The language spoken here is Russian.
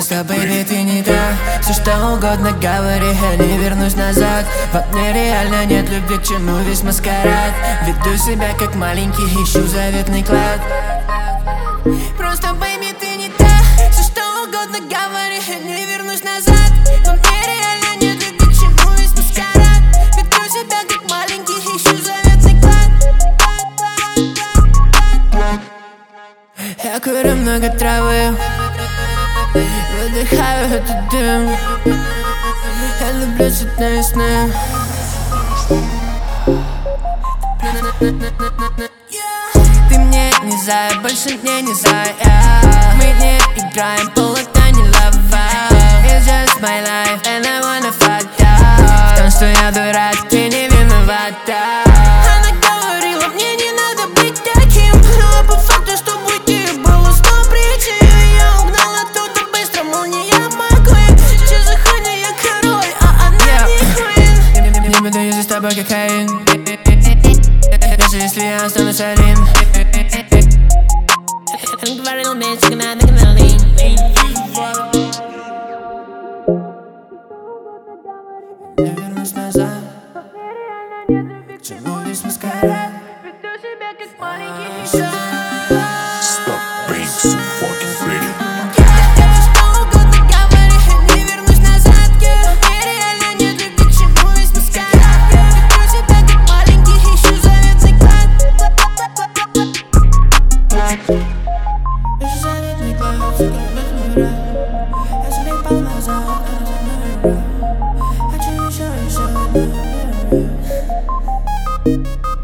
Просто, бэйби, ты не та. Все что угодно говори, я не вернусь назад. Во мне реально нет любви, к чему весь маскарад. Веду себя как маленький, ищу заветный клад. Просто, бэйби, ты не та. Все что угодно говори, я не вернусь назад. Во мне реально нет любви, к чему весь маскарад. Веду себя как маленький, ищу заветный клад. Я курю много травы, выдыхаю этот дым. Я люблю цветные сны. Ты мне не зая, больше мне не зая. Мы не играем, пол это не лава. It's just my life and I wanna fuck up. В том, что я дурак, ты не виновата. Она говорила, мне не надо быть таким, но по факту, чтобы уйти, было 100 причин. Я угнал оттуда быстро, мол, не я McQueen. Что за хуйня, я король, а она не queen. Не буду юзать с тобой кокаин, даже если я останусь один. Он говорил, меньше надо гналин. Не вернусь назад. К чему весь маскарад? Веду себя как маленький. Stop being so fucking pretty. Хочу еще.